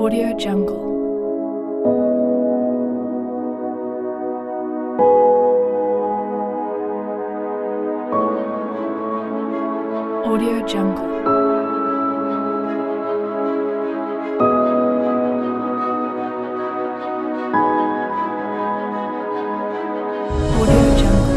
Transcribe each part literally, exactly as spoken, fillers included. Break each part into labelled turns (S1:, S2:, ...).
S1: Audio Jungle. Audio Jungle. Audio Jungle.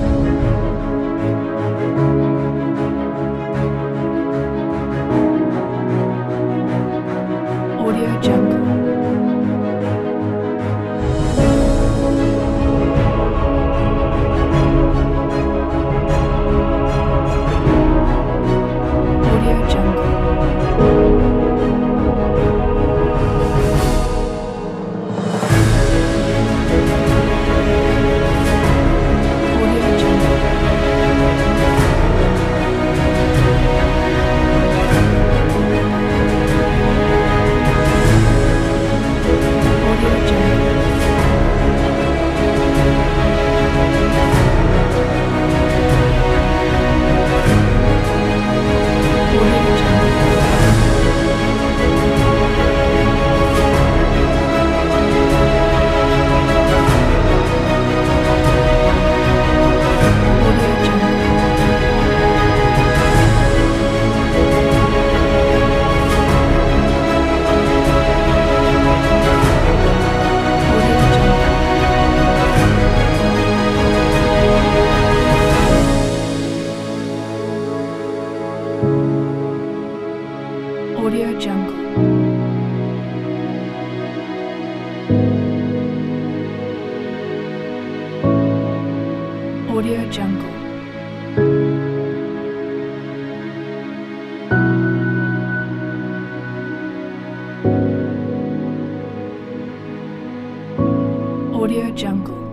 S1: Audio Jungle. Audio Jungle. Audio Jungle. Audio Jungle. Audio Jungle. Audio Jungle. Audio Jungle. Audio Jungle. Audio Jungle. Audio Jungle.